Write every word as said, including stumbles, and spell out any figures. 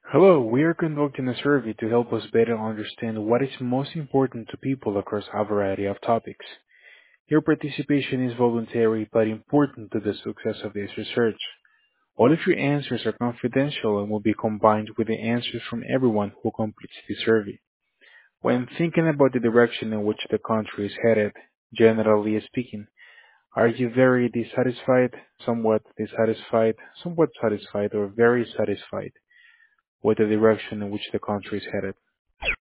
Hello, we are conducting a survey to help us better understand what is most important to people across a variety of topics. Your participation is voluntary but important to the success of this research. All of your answers are confidential and will be combined with the answers from everyone who completes the survey. When thinking about the direction in which the country is headed, generally speaking, are you very dissatisfied, somewhat dissatisfied, somewhat satisfied, or very satisfied with the direction in which the country is headed?